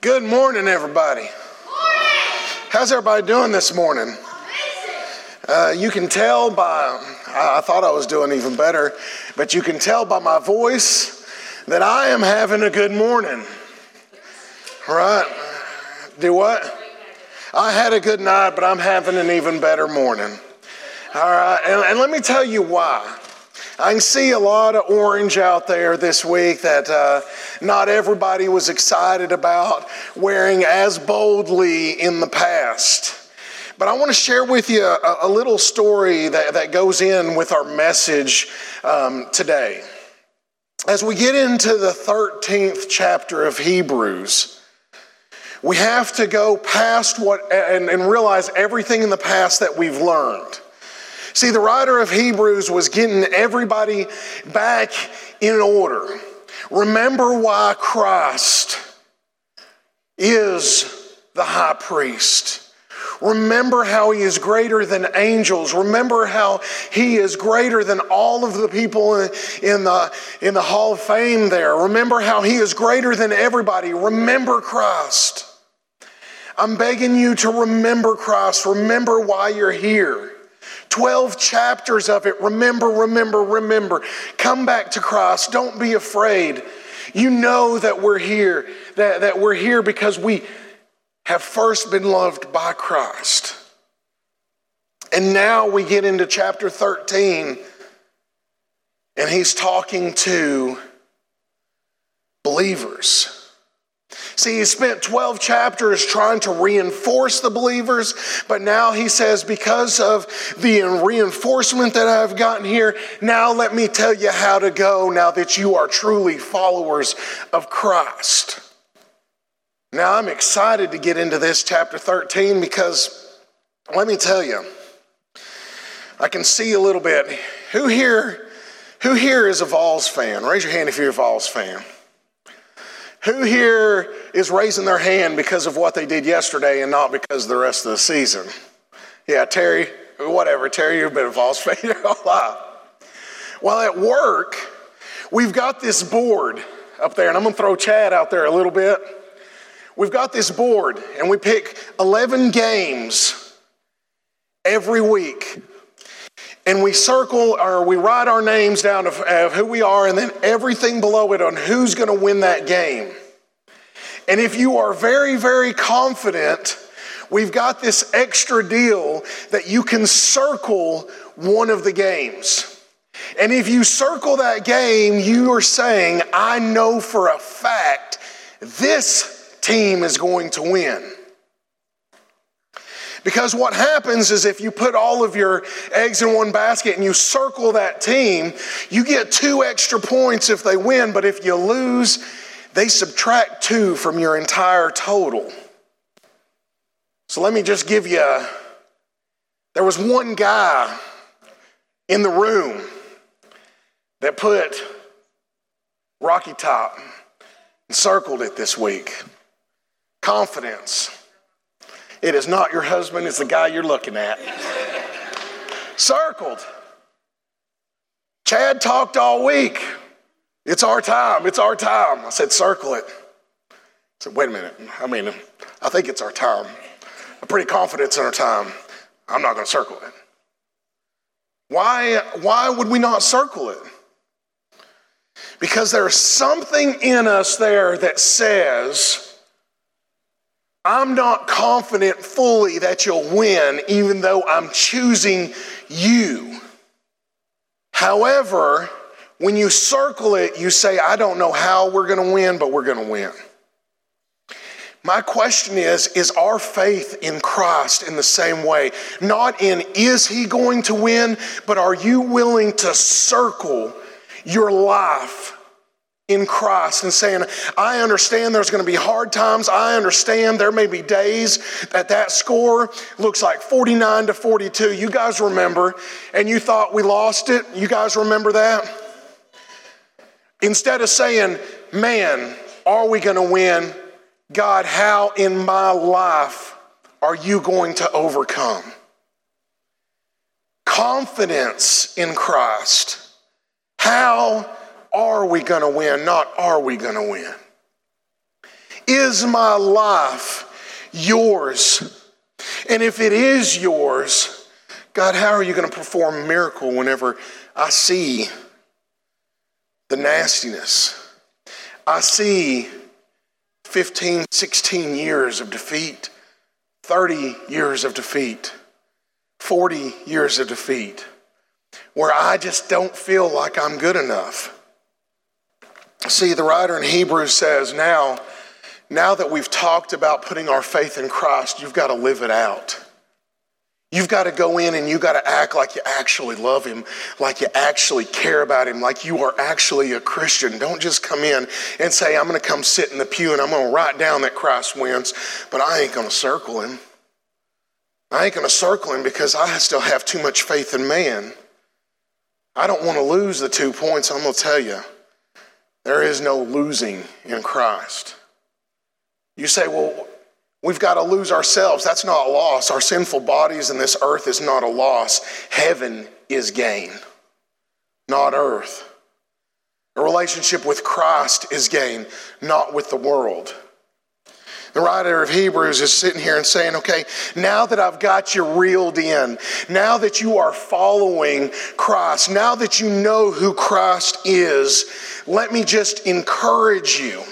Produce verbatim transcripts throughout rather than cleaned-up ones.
Good morning, everybody. Morning. How's everybody doing this morning? Uh, you can tell by, I, I thought I was doing even better, but you can tell by my voice that I am having a good morning. Right? Do what? I had a good night, but I'm having an even better morning. All right, and, and let me tell you why. I can see a lot of orange out there this week that uh, not everybody was excited about wearing as boldly in the past. But I want to share with you a, a little story that, that goes in with our message um, today. As we get into the thirteenth chapter of Hebrews, we have to go past what and, and realize everything in the past that we've learned. See, the writer of Hebrews was getting everybody back in order. Remember why Christ is the high priest. Remember how he is greater than angels. Remember how he is greater than all of the people in, in, the, in the Hall of Fame there. Remember how he is greater than everybody. Remember Christ. I'm begging you to remember Christ. Remember why you're here. Twelve chapters of it. Remember, remember, remember. Come back to Christ. Don't be afraid. You know that we're here. That, that we're here because we have first been loved by Christ. And now we get into chapter thirteen. And he's talking to believers. See, he spent twelve chapters trying to reinforce the believers, but now he says, because of the reinforcement that I've gotten here, now let me tell you how to go now that you are truly followers of Christ. Now, I'm excited to get into this chapter thirteen because, let me tell you, I can see a little bit. Who here, who here is a Vols fan? Raise your hand if you're a Vols fan. Who here is raising their hand because of what they did yesterday and not because of the rest of the season? Yeah, Terry, whatever. Terry, you've been a Vols fan your whole life. Well, at work, we've got this board up there, and I'm going to throw Chad out there a little bit. We've got this board, and we pick eleven games every week. And we circle or we write our names down of, of who we are and then everything below it on who's going to win that game. And if you are very, very confident, we've got this extra deal that you can circle one of the games. And if you circle that game, you are saying, I know for a fact this team is going to win. Because what happens is if you put all of your eggs in one basket and you circle that team, you get two extra points if they win, but if you lose, they subtract two from your entire total. So let me just give you, a, there was one guy in the room that put Rocky Top and circled it this week. Confidence. It is not your husband, it's the guy you're looking at. Circled. Chad talked all week. It's our time, it's our time. I said, circle it. I said, wait a minute. I mean, I think it's our time. I'm pretty confident it's our time. I'm not going to circle it. Why, why would we not circle it? Because there's something in us there that says, I'm not confident fully that you'll win, even though I'm choosing you. However, when you circle it, you say, I don't know how we're going to win, but we're going to win. My question is, is our faith in Christ in the same way? Not in, is he going to win, but are you willing to circle your life in Christ and saying, I understand there's going to be hard times. I understand there may be days that that score looks like forty-nine to forty-two. You guys remember, and you thought we lost it. You guys remember that? Instead of saying, man, are we going to win? God, how in my life are you going to overcome? Confidence in Christ. How are we going to win? Not are we going to win? Is is my life yours? And if it is yours, God, how are you going to perform a miracle whenever I see the nastiness? I see fifteen, sixteen years of defeat, thirty years of defeat, forty years of defeat, where I just don't feel like I'm good enough. See, the writer in Hebrews says, now, now that we've talked about putting our faith in Christ, you've got to live it out. You've got to go in and you've got to act like you actually love him, like you actually care about him, like you are actually a Christian. Don't just come in and say, I'm going to come sit in the pew and I'm going to write down that Christ wins, but I ain't going to circle him. I ain't going to circle him because I still have too much faith in man. I don't want to lose the two points. I'm going to tell you, there is no losing in Christ. You say, well, we've got to lose ourselves. That's not a loss. Our sinful bodies in this earth is not a loss. Heaven is gain, not earth. A relationship with Christ is gain, not with the world. The writer of Hebrews is sitting here and saying, okay, now that I've got you reeled in, now that you are following Christ, now that you know who Christ is, let me just encourage you.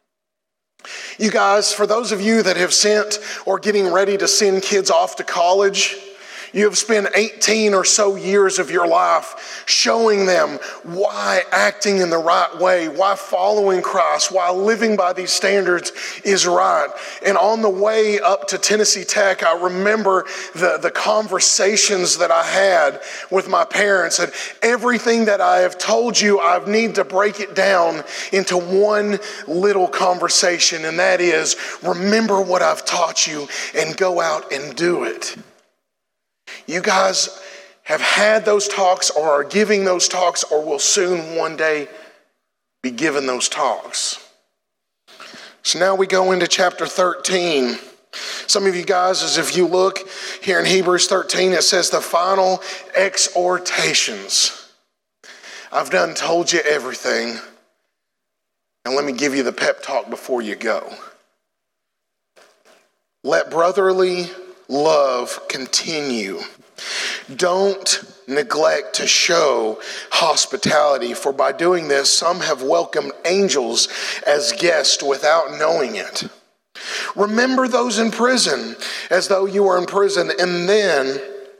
You guys, for those of you that have sent or getting ready to send kids off to college, you have spent eighteen or so years of your life showing them why acting in the right way, why following Christ, why living by these standards is right. And on the way up to Tennessee Tech, I remember the, the conversations that I had with my parents. And everything that I have told you, I need to break it down into one little conversation. And that is, remember what I've taught you and go out and do it. You guys have had those talks or are giving those talks or will soon one day be given those talks. So now we go into chapter thirteen. Some of you guys, as if you look here in Hebrews thirteen, it says the final exhortations. I've done told you everything. And let me give you the pep talk before you go. Let brotherly love continue. Don't neglect to show hospitality, for by doing this, some have welcomed angels as guests without knowing it. Remember those in prison as though you were in prison, and then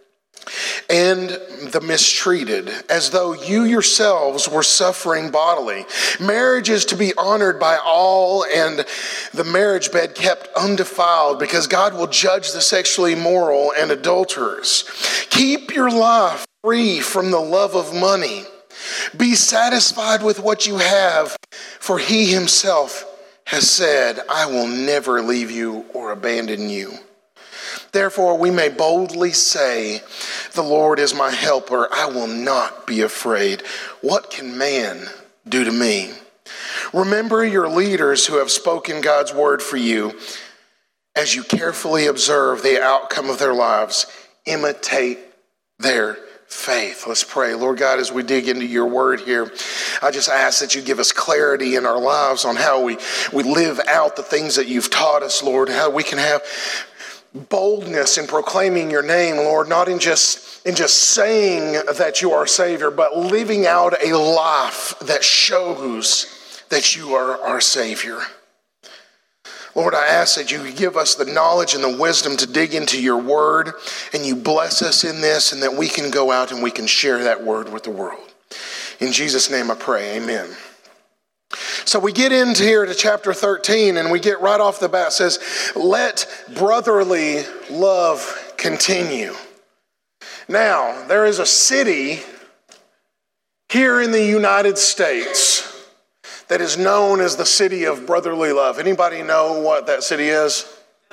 and the mistreated, as though you yourselves were suffering bodily. Marriage is to be honored by all, and the marriage bed kept undefiled, because God will judge the sexually immoral and adulterers. Keep your life free from the love of money. Be satisfied with what you have, for he himself has said, I will never leave you or abandon you. Therefore, we may boldly say, the Lord is my helper. I will not be afraid. What can man do to me? Remember your leaders who have spoken God's word for you. As you carefully observe the outcome of their lives, imitate their faith. Let's pray. Lord God, as we dig into your word here, I just ask that you give us clarity in our lives on how we, we live out the things that you've taught us, Lord, how we can have boldness in proclaiming your name, Lord, not in just in just saying that you are Savior, but living out a life that shows that you are our Savior. Lord, I ask that you give us the knowledge and the wisdom to dig into your word, and you bless us in this, and that we can go out and we can share that word with the world. In Jesus' name I pray, amen. So we get into here to chapter thirteen, and we get right off the bat, it says, let brotherly love continue. Now, there is a city here in the United States that is known as the city of brotherly love. Anybody know what that city is?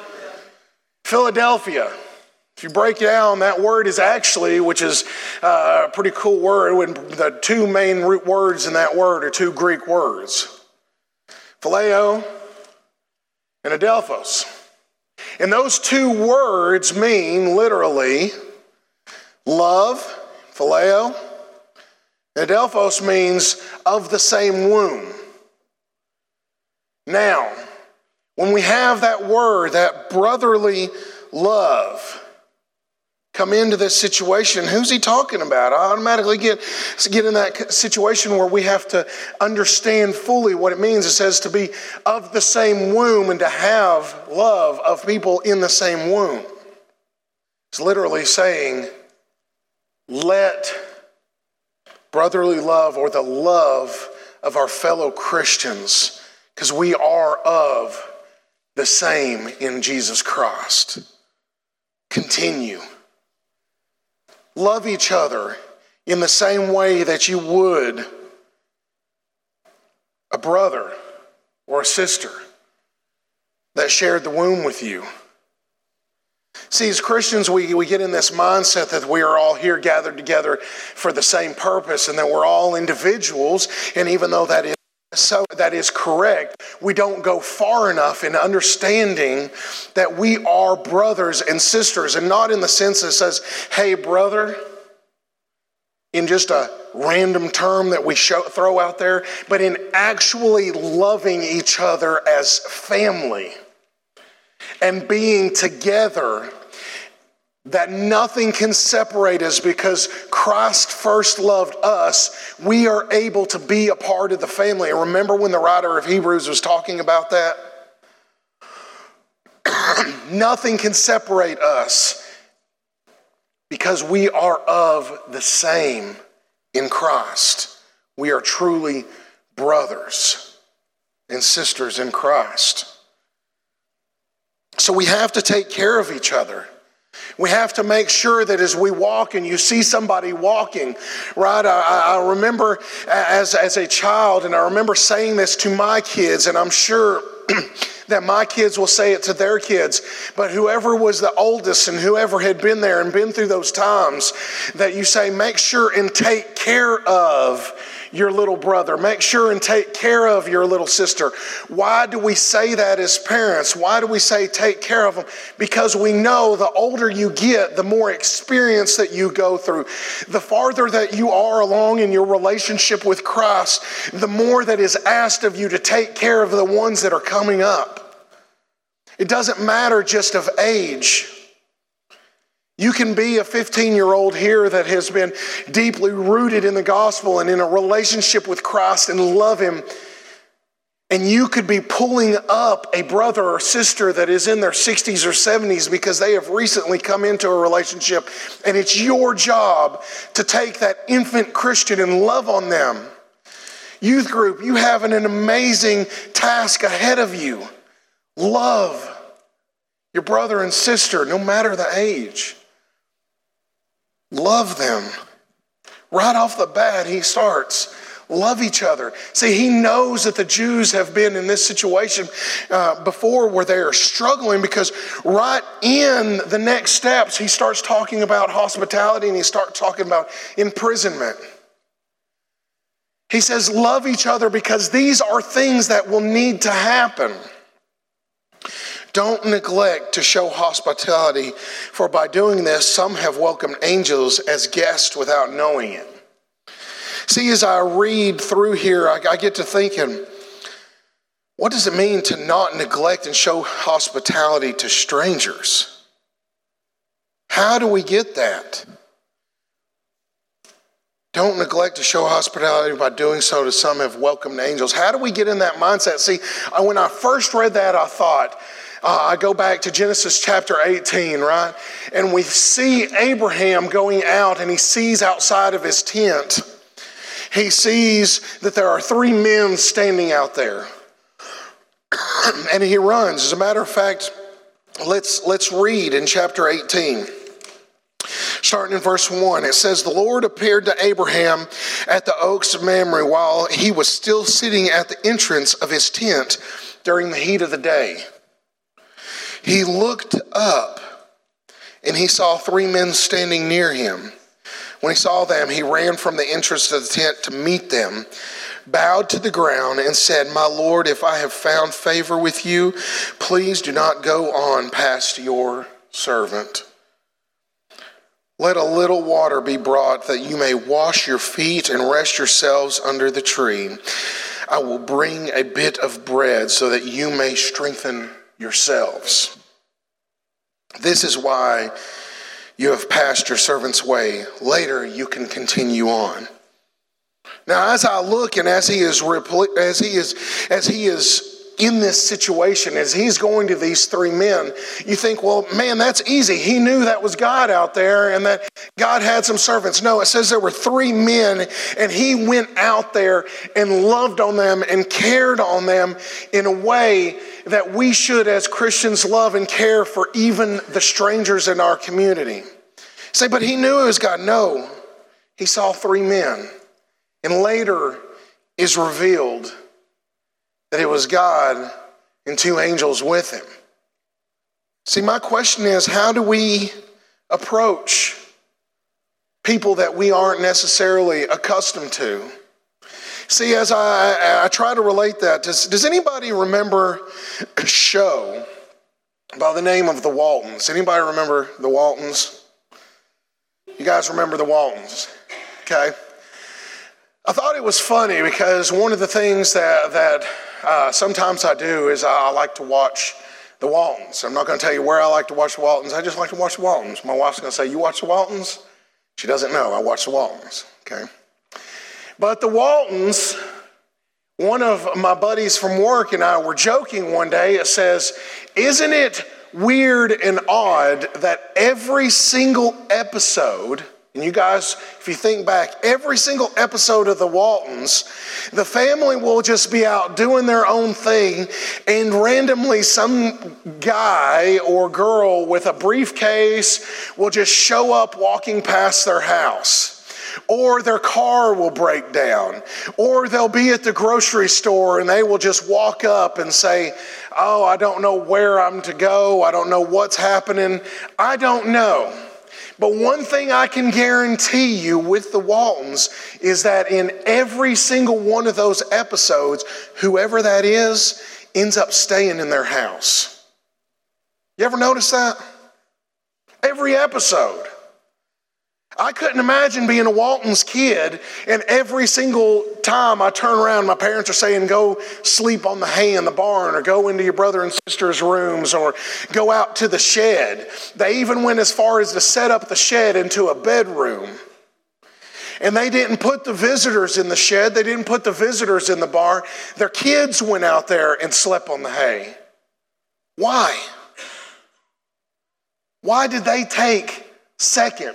Philadelphia. If you break down, that word is actually, which is a pretty cool word, when the two main root words in that word are two Greek words, phileo and adelphos. And those two words mean literally love, phileo, and adelphos means of the same womb. Now, When we have that word, that brotherly love, come into this situation, who's he talking about? I automatically get, get in that situation where we have to understand fully what it means. It says to be of the same womb and to have love of people in the same womb. It's literally saying, let brotherly love or the love of our fellow Christians, because we are of the same in Jesus Christ, continue. Love each other in the same way that you would a brother or a sister that shared the womb with you. See, as Christians, we, we get in this mindset that we are all here gathered together for the same purpose and that we're all individuals. And even though that is so, that is correct, we don't go far enough in understanding that we are brothers and sisters, and not in the sense that says, hey, brother, in just a random term that we show, throw out there, but in actually loving each other as family and being together, that nothing can separate us because Christ first loved us. We are able to be a part of the family. And remember when the writer of Hebrews was talking about that? Nothing can separate us because we are of the same in Christ. We are truly brothers and sisters in Christ. So we have to take care of each other. We have to make sure that as we walk and you see somebody walking, right? I, I remember as, as a child, and I remember saying this to my kids, and I'm sure that my kids will say it to their kids, but whoever was the oldest and whoever had been there and been through those times, that you say, make sure and take care of your little brother. Make sure and take care of your little sister. Why do we say that as parents? Why do we say take care of them? Because we know the older you get, the more experience that you go through. The farther that you are along in your relationship with Christ, the more that is asked of you to take care of the ones that are coming up. It doesn't matter just of age. You can be a fifteen-year-old here that has been deeply rooted in the gospel and in a relationship with Christ and love Him. And you could be pulling up a brother or sister that is in their sixties or seventies because they have recently come into a relationship. And it's your job to take that infant Christian and love on them. Youth group, you have an amazing task ahead of you. Love your brother and sister, no matter the age. Love them. Right off the bat, he starts. Love each other. See, he knows that the Jews have been in this situation uh, before where they are struggling, because right in the next steps, he starts talking about hospitality and he starts talking about imprisonment. He says, love each other because these are things that will need to happen. Don't neglect to show hospitality, for by doing this, some have welcomed angels as guests without knowing it. See, as I read through here, I, I get to thinking, what does it mean to not neglect and show hospitality to strangers? How do we get that? Don't neglect to show hospitality, by doing so to some have welcomed angels. How do we get in that mindset? See, when I first read that, I thought, Uh, I go back to Genesis chapter eighteen, right? And we see Abraham going out and he sees outside of his tent. He sees that there are three men standing out there. And he runs. As a matter of fact, let's, let's read in chapter eighteen. Starting in verse one, it says, the Lord appeared to Abraham at the oaks of Mamre while he was still sitting at the entrance of his tent during the heat of the day. He looked up and he saw three men standing near him. When he saw them, he ran from the entrance of the tent to meet them, bowed to the ground and said, my Lord, if I have found favor with you, please do not go on past your servant. Let a little water be brought that you may wash your feet and rest yourselves under the tree. I will bring a bit of bread so that you may strengthen yourselves. This is why you have passed your servant's way. Later you can continue on. Now, as I look and as he is as he is as he is in this situation, as he's going to these three men, you think, well, man, that's easy. He knew that was God out there and that God had some servants. No, it says there were three men and he went out there and loved on them and cared on them in a way that we should as Christians love and care for even the strangers in our community. Say, but he knew it was God. No, he saw three men. And later is revealed that it was God and two angels with him. See, my question is, how do we approach people that we aren't necessarily accustomed to? See, as I, I try to relate that, does, does anybody remember a show by the name of The Waltons? Anybody remember The Waltons? You guys remember The Waltons? Okay. I thought it was funny because one of the things that, that uh, sometimes I do is I, I like to watch The Waltons. I'm not going to tell you where I like to watch The Waltons. I just like to watch The Waltons. My wife's going to say, you watch The Waltons? She doesn't know. I watch The Waltons. Okay. But The Waltons, one of my buddies from work and I were joking one day. It says, isn't it weird and odd that every single episode, and you guys, if you think back, every single episode of The Waltons, the family will just be out doing their own thing, and randomly some guy or girl with a briefcase will just show up walking past their house. Or their car will break down. Or they'll be at the grocery store and they will just walk up and say, oh, I don't know where I'm to go. I don't know what's happening. I don't know. But one thing I can guarantee you with the Waltons is that in every single one of those episodes, whoever that is ends up staying in their house. You ever notice that? Every episode. I couldn't imagine being a Walton's kid and every single time I turn around, my parents are saying, go sleep on the hay in the barn or go into your brother and sister's rooms or go out to the shed. They even went as far as to set up the shed into a bedroom. And they didn't put the visitors in the shed. They didn't put the visitors in the barn. Their kids went out there and slept on the hay. Why? Why did they take second?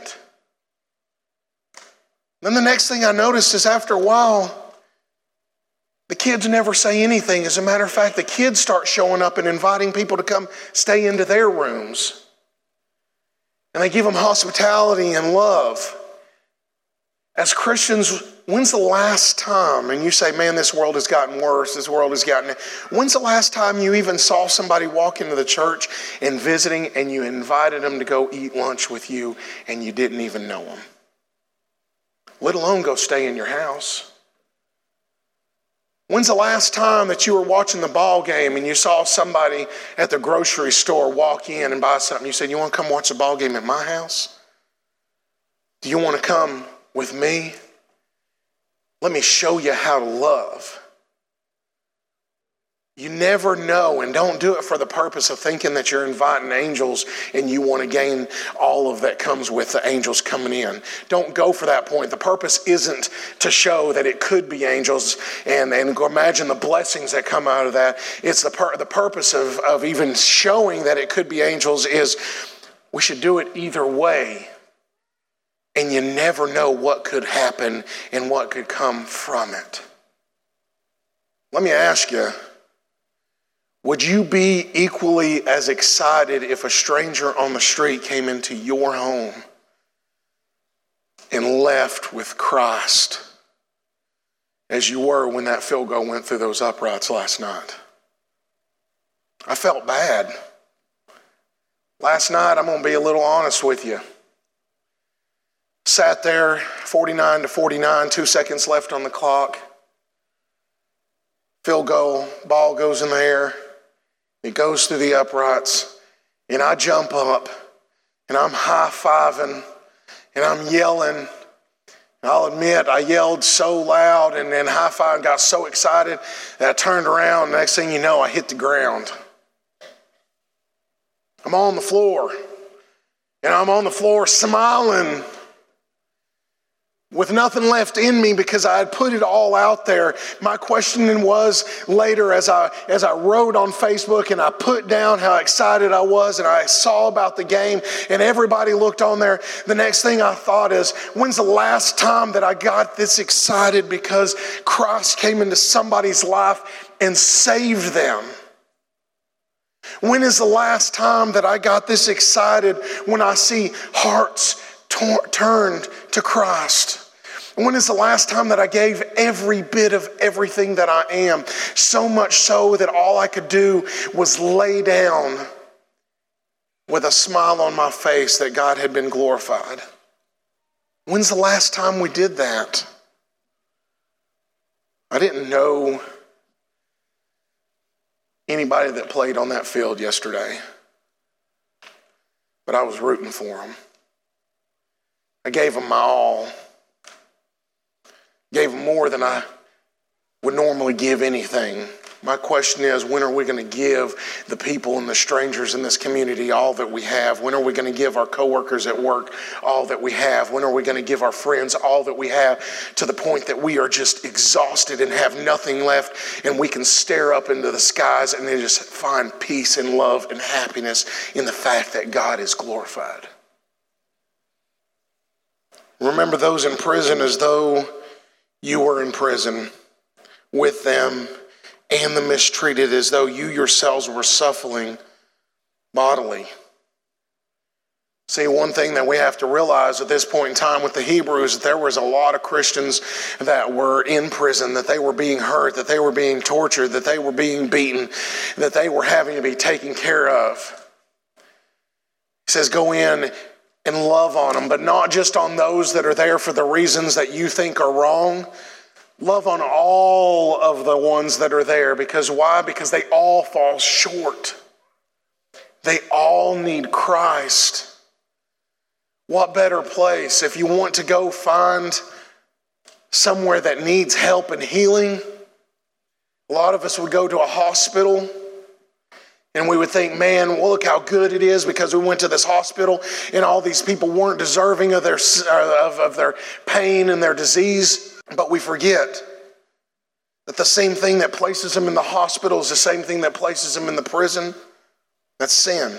Then the next thing I noticed is after a while, the kids never say anything. As a matter of fact, the kids start showing up and inviting people to come stay into their rooms. And they give them hospitality and love. As Christians, when's the last time, and you say, man, this world has gotten worse, this world has gotten, when's the last time you even saw somebody walk into the church and visiting and you invited them to go eat lunch with you and you didn't even know them? Let alone go stay in your house. When's the last time that you were watching the ball game and you saw somebody at the grocery store walk in and buy something? You said, you want to come watch the ball game at my house? Do you want to come with me? Let me show you how to love. You never know, and don't do it for the purpose of thinking that you're inviting angels and you want to gain all of that comes with the angels coming in. Don't go for that point. The purpose isn't to show that it could be angels and, and imagine the blessings that come out of that. It's the, pur- the purpose of, of even showing that it could be angels is we should do it either way. And you never know what could happen and what could come from it. Let me ask you, would you be equally as excited if a stranger on the street came into your home and left with Christ as you were when that field goal went through those uprights last night? I felt bad. Last night, I'm going to be a little honest with you. Sat there, forty-nine to forty-nine, two seconds left on the clock. Field goal, ball goes in the air. It goes through the uprights, and I jump up, and I'm high-fiving, and I'm yelling, and I'll admit, I yelled so loud and then high-fived and got so excited that I turned around. Next thing you know, I hit the ground. I'm on the floor. And I'm on the floor smiling with nothing left in me because I had put it all out there. My questioning was later as I as I wrote on Facebook and I put down how excited I was and I saw about the game and everybody looked on there. The next thing I thought is, when's the last time that I got this excited because Christ came into somebody's life and saved them? When is the last time that I got this excited when I see hearts tor- turned to Christ? When is the last time that I gave every bit of everything that I am? So much so that all I could do was lay down with a smile on my face that God had been glorified. When's the last time we did that? I didn't know anybody that played on that field yesterday, but I was rooting for them. I gave them my all. Gave them more than I would normally give anything. My question is, when are we going to give the people and the strangers in this community all that we have? When are we going to give our coworkers at work all that we have? When are we going to give our friends all that we have, to the point that we are just exhausted and have nothing left and we can stare up into the skies and then just find peace and love and happiness in the fact that God is glorified? Remember those in prison as though you were in prison with them, and the mistreated as though you yourselves were suffering bodily. See, one thing that we have to realize at this point in time with the Hebrews, that there was a lot of Christians that were in prison, that they were being hurt, that they were being tortured, that they were being beaten, that they were having to be taken care of. He says, go in and love on them, but not just on those that are there for the reasons that you think are wrong. Love on all of the ones that are there. Because why? Because they all fall short. They all need Christ. What better place if you want to go find somewhere that needs help and healing? A lot of us would go to a hospital and we would think, man, well, look how good it is because we went to this hospital and all these people weren't deserving of their, of, of their pain and their disease. But we forget that the same thing that places them in the hospital is the same thing that places them in the prison. That's sin.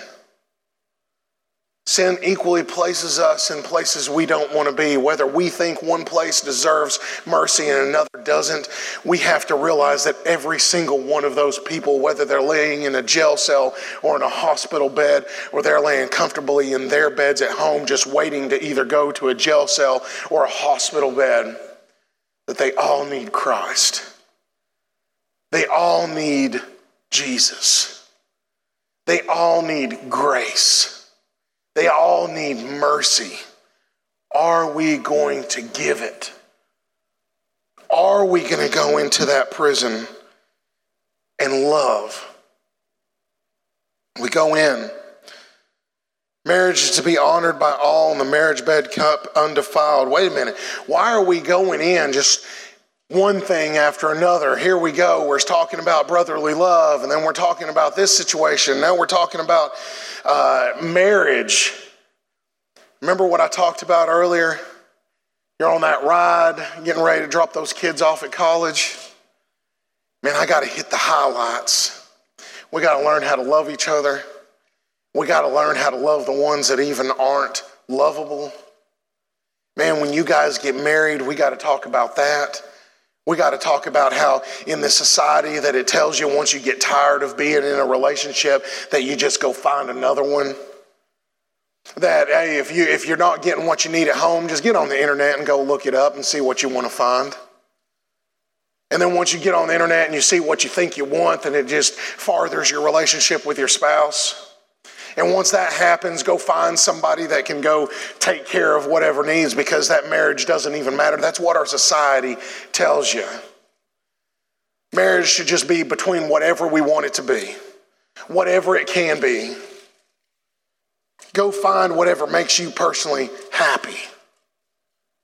Sin equally places us in places we don't want to be. Whether we think one place deserves mercy and another doesn't, we have to realize that every single one of those people, whether they're laying in a jail cell or in a hospital bed, or they're laying comfortably in their beds at home just waiting to either go to a jail cell or a hospital bed, that they all need Christ. They all need Jesus. They all need grace. They all need mercy. Are we going to give it? Are we going to go into that prison and love? We go in. Marriage is to be honored by all, and the marriage bed cup undefiled. Wait a minute. Why are we going in just one thing after another? Here we go. We're talking about brotherly love, and then we're talking about this situation. Now we're talking about uh, marriage. Remember what I talked about earlier? You're on that ride, getting ready to drop those kids off at college. Man, I got to hit the highlights. We got to learn how to love each other. We got to learn how to love the ones that even aren't lovable. Man, when you guys get married, we got to talk about that. We got to talk about how in this society that it tells you once you get tired of being in a relationship that you just go find another one. That, hey, if, you, if you're not getting what you need at home, just get on the internet and go look it up and see what you want to find. And then once you get on the internet and you see what you think you want, then it just farthers your relationship with your spouse. And once that happens, go find somebody that can go take care of whatever needs, because that marriage doesn't even matter. That's what our society tells you. Marriage should just be between whatever we want it to be, whatever it can be. Go find whatever makes you personally happy.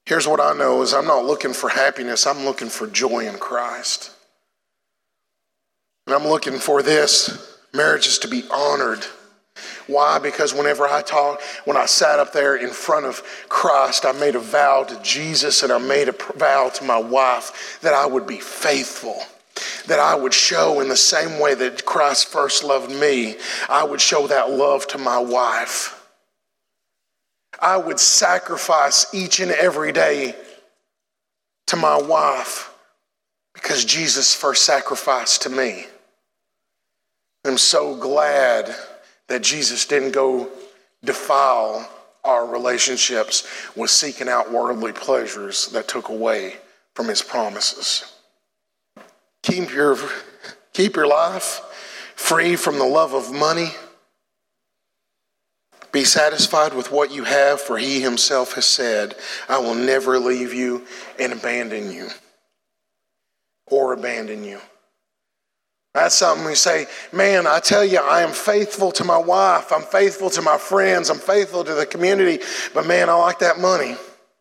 Here's what I know is I'm not looking for happiness. I'm looking for joy in Christ. And I'm looking for this, marriages to be honored. Why? Because whenever I talk, when I sat up there in front of Christ, I made a vow to Jesus and I made a vow to my wife that I would be faithful, that I would show in the same way that Christ first loved me, I would show that love to my wife. I would sacrifice each and every day to my wife because Jesus first sacrificed to me. I'm so glad that Jesus didn't go defile our relationships with seeking out worldly pleasures that took away from his promises. Keep your, keep your life free from the love of money. Be satisfied with what you have, for he himself has said, I will never leave you and abandon you or abandon you. That's something we say, man, I tell you, I am faithful to my wife. I'm faithful to my friends. I'm faithful to the community. But man, I like that money.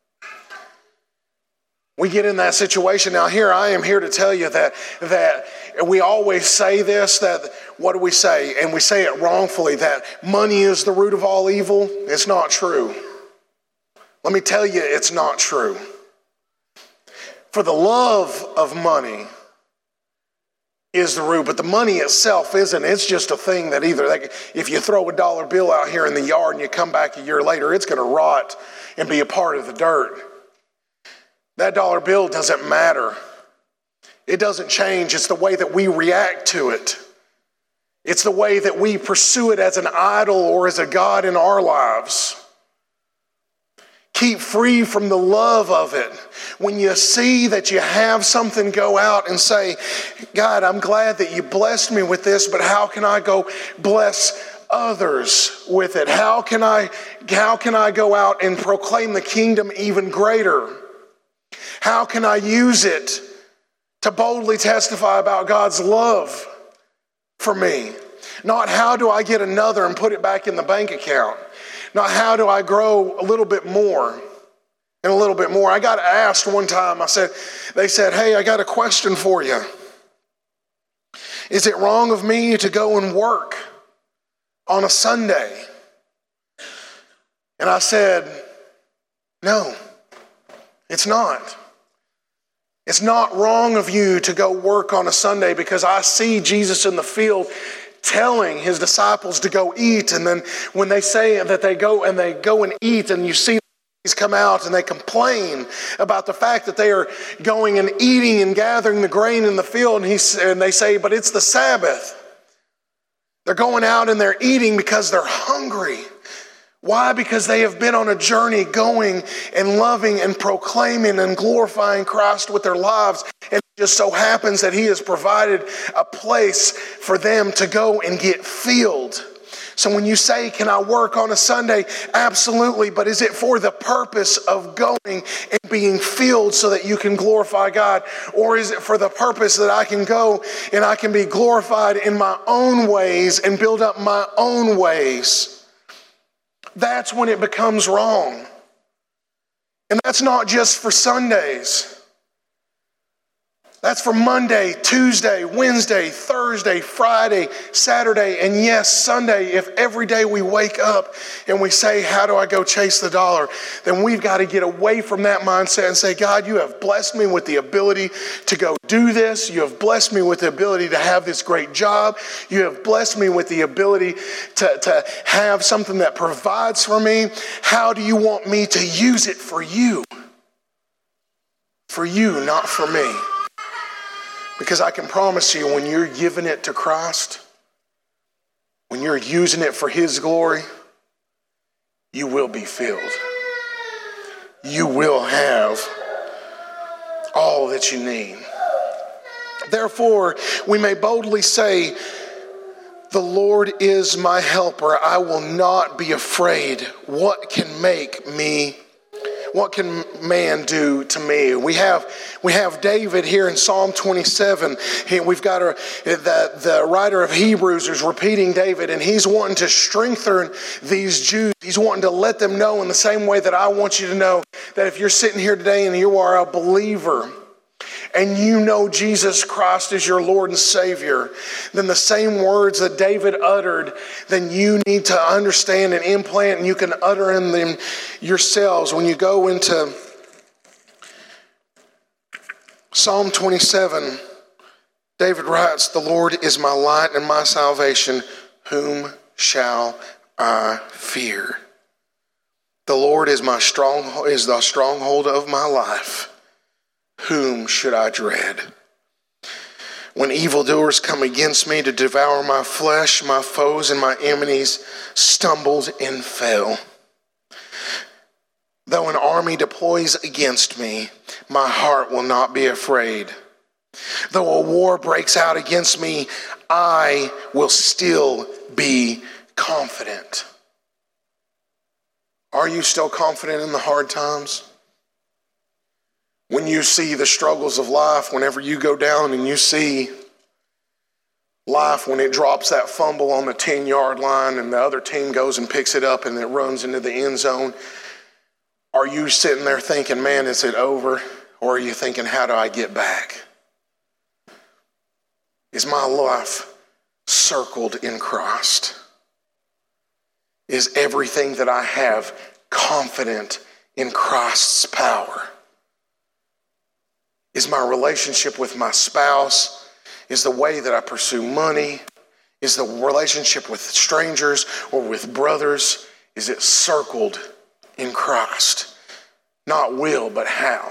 We get in that situation. Now here, I am here to tell you that, that we always say this, that what do we say? And we say it wrongfully, that money is the root of all evil. It's not true. Let me tell you, it's not true. For the love of money is the root, but the money itself isn't. It's just a thing that either, like, if you throw a dollar bill out here in the yard and you come back a year later, it's going to rot and be a part of the dirt. That dollar bill doesn't matter. It doesn't change. It's the way that we react to it. It's the way that we pursue it as an idol or as a god in our lives. Keep free from the love of it. When you see that you have something, go out and say, God, I'm glad that you blessed me with this, but how can I go bless others with it? How can I, how can I go out and proclaim the kingdom even greater? How can I use it to boldly testify about God's love for me? Not how do I get another and put it back in the bank account? Not how do I grow a little bit more and a little bit more. I got asked one time, I said, they said, hey, I got a question for you. Is it wrong of me to go and work on a Sunday? And I said, no, it's not. It's not wrong of you to go work on a Sunday, because I see Jesus in the field telling his disciples to go eat. And then when they say that they go and they go and eat, and you see these come out and they complain about the fact that they are going and eating and gathering the grain in the field. And, he, and they say, but it's the Sabbath. They're going out and they're eating because they're hungry. Why? Because they have been on a journey going and loving and proclaiming and glorifying Christ with their lives. And it just so happens that he has provided a place for them to go and get filled. So when you say, can I work on a Sunday? Absolutely. But is it for the purpose of going and being filled so that you can glorify God? Or is it for the purpose that I can go and I can be glorified in my own ways and build up my own ways? That's when it becomes wrong. And that's not just for Sundays. That's for Monday, Tuesday, Wednesday, Thursday, Friday, Saturday, and yes, Sunday. If every day we wake up and we say, how do I go chase the dollar? Then we've got to get away from that mindset and say, God, you have blessed me with the ability to go do this. You have blessed me with the ability to have this great job. You have blessed me with the ability to, to have something that provides for me. How do you want me to use it for you? For you, not for me. Because I can promise you, when you're giving it to Christ, when you're using it for his glory, you will be filled. You will have all that you need. Therefore, we may boldly say, the Lord is my helper. I will not be afraid. What can make me what can man do to me? We have we have David here in Psalm twenty-seven. He, we've got a, the, the writer of Hebrews is repeating David, and he's wanting to strengthen these Jews. He's wanting to let them know in the same way that I want you to know that if you're sitting here today and you are a believer, and you know Jesus Christ is your Lord and Savior, then the same words that David uttered, then you need to understand and implant, and you can utter in them yourselves. When you go into Psalm twenty-seven, David writes, "The Lord is my light and my salvation. Whom shall I fear? The Lord is my strong is the stronghold of my life. Whom should I dread? When evildoers come against me to devour my flesh, my foes and my enemies stumbled and fell. Though an army deploys against me, my heart will not be afraid. Though a war breaks out against me, I will still be confident." Are you still confident in the hard times? When you see the struggles of life, whenever you go down and you see life when it drops that fumble on the ten-yard line and the other team goes and picks it up and it runs into the end zone, are you sitting there thinking, man, is it over? Or are you thinking, how do I get back? Is my life circled in Christ? Is everything that I have confident in Christ's power? Is my relationship with my spouse, is the way that I pursue money, is the relationship with strangers or with brothers, is it circled in Christ? Not will, but how.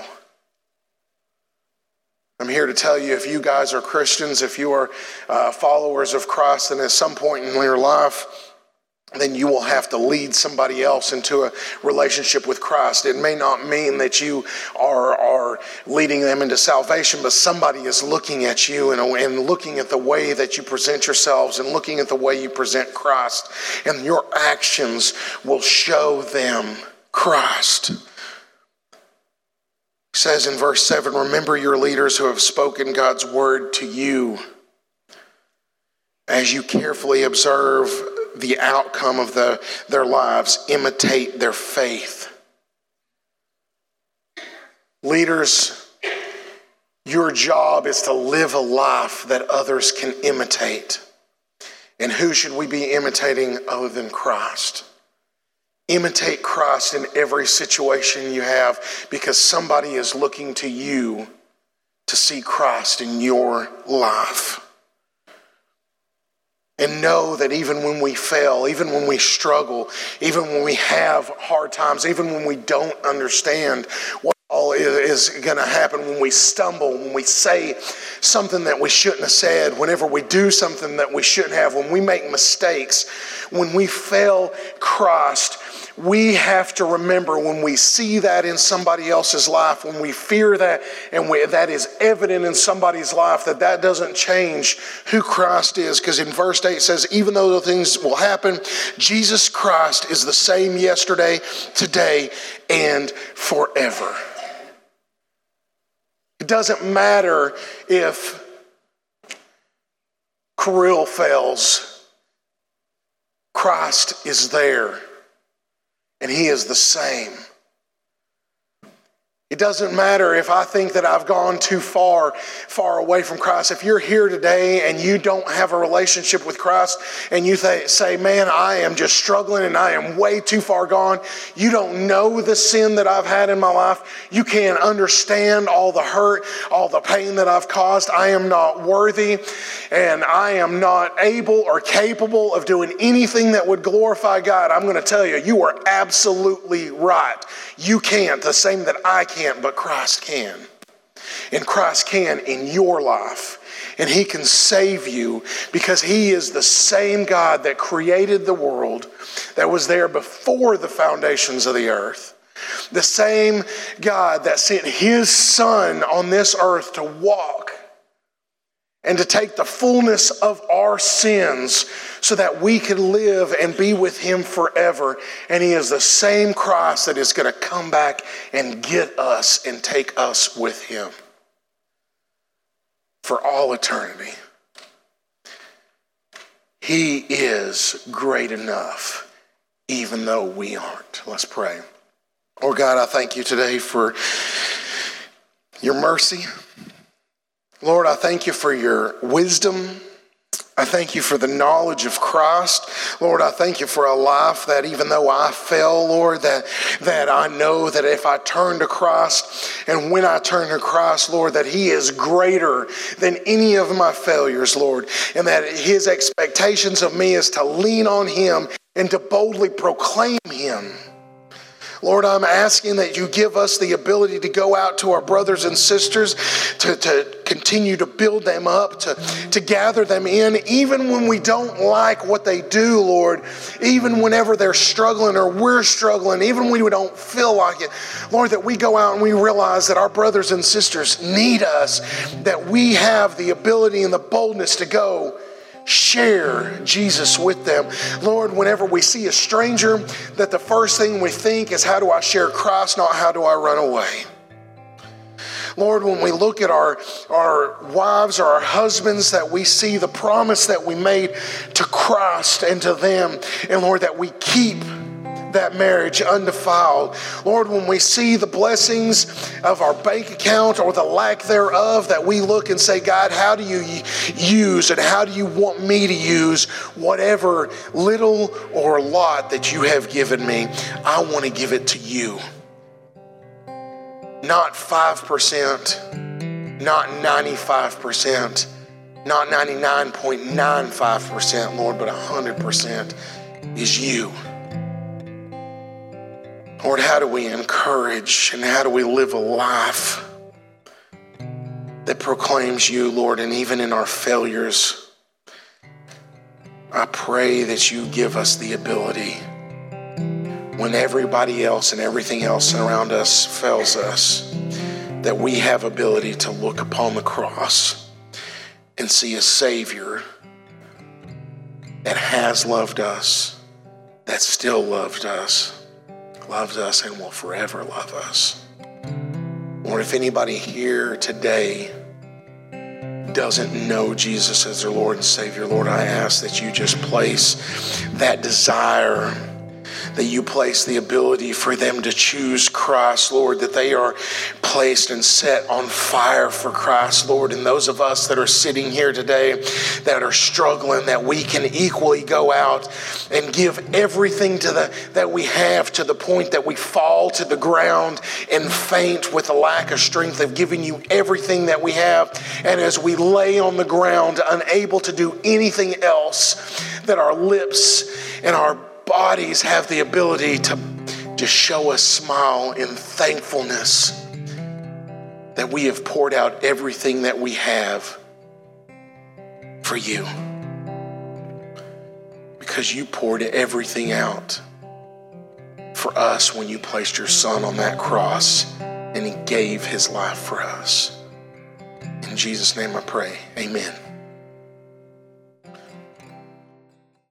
I'm here to tell you, if you guys are Christians, if you are uh, followers of Christ, then at some point in your life, then you will have to lead somebody else into a relationship with Christ. It may not mean that you are, are leading them into salvation, but somebody is looking at you and, and looking at the way that you present yourselves and looking at the way you present Christ. And your actions will show them Christ. It says in verse seven, "Remember your leaders who have spoken God's word to you. As you carefully observe the outcome of the, their lives, imitate their faith." Leaders, your job is to live a life that others can imitate. And who should we be imitating other than Christ? Imitate Christ in every situation you have, because somebody is looking to you to see Christ in your life. And know that even when we fail, even when we struggle, even when we have hard times, even when we don't understand what all is going to happen, when we stumble, when we say something that we shouldn't have said, whenever we do something that we shouldn't have, when we make mistakes, when we fail Christ, we have to remember when we see that in somebody else's life, when we fear that and we, that is evident in somebody's life, that that doesn't change who Christ is. Because in verse eight it says, even though the things will happen, Jesus Christ is the same yesterday, today, and forever. It doesn't matter if Kirill fails. Christ is there. And he is the same. It doesn't matter if I think that I've gone too far, far away from Christ. If you're here today and you don't have a relationship with Christ and you th- say, man, I am just struggling and I am way too far gone. You don't know the sin that I've had in my life. You can't understand all the hurt, all the pain that I've caused. I am not worthy and I am not able or capable of doing anything that would glorify God. I'm going to tell you, you are absolutely right. You can't, the same that I can't. Can't, but Christ can. And Christ can in your life. And he can save you because he is the same God that created the world, that was there before the foundations of the earth. The same God that sent his son on this earth to walk and to take the fullness of our sins so that we could live and be with him forever. And he is the same Christ that is going to come back and get us and take us with him for all eternity. He is great enough, even though we aren't. Let's pray. Lord God, I thank you today for your mercy. Lord, I thank you for your wisdom. I thank you for the knowledge of Christ. Lord, I thank you for a life that even though I fell, Lord, that, that I know that if I turn to Christ and when I turn to Christ, Lord, that he is greater than any of my failures, Lord, and that his expectations of me is to lean on him and to boldly proclaim him. Lord, I'm asking that you give us the ability to go out to our brothers and sisters, to, to continue to build them up, to, to gather them in, even when we don't like what they do, Lord, even whenever they're struggling or we're struggling, even when we don't feel like it. Lord, that we go out and we realize that our brothers and sisters need us, that we have the ability and the boldness to go share Jesus with them. Lord, whenever we see a stranger, that the first thing we think is, how do I share Christ, not how do I run away? Lord, when we look at our, our wives or our husbands, that we see the promise that we made to Christ and to them, and Lord, that we keep that marriage undefiled. Lord, when we see the blessings of our bank account or the lack thereof, that we look and say, God, how do you use and how do you want me to use whatever little or lot that you have given me? I want to give it to you. Not five percent, not ninety-five percent, not ninety-nine point nine five percent, Lord, but one hundred percent is you. Lord, how do we encourage and how do we live a life that proclaims you, Lord, and even in our failures, I pray that you give us the ability when everybody else and everything else around us fails us, that we have ability to look upon the cross and see a Savior that has loved us, that still loved us, loves us and will forever love us. Lord, if anybody here today doesn't know Jesus as their Lord and Savior, Lord, I ask that you just place that desire, that you place the ability for them to choose Christ, Lord, that they are placed and set on fire for Christ, Lord. And those of us that are sitting here today that are struggling, that we can equally go out and give everything to the that we have, to the point that we fall to the ground and faint with a lack of strength of giving you everything that we have. And as we lay on the ground, unable to do anything else, that our lips and our bodies have the ability to just show a smile in thankfulness that we have poured out everything that we have for you. Because you poured everything out for us when you placed your Son on that cross and he gave his life for us. In Jesus' name I pray, amen.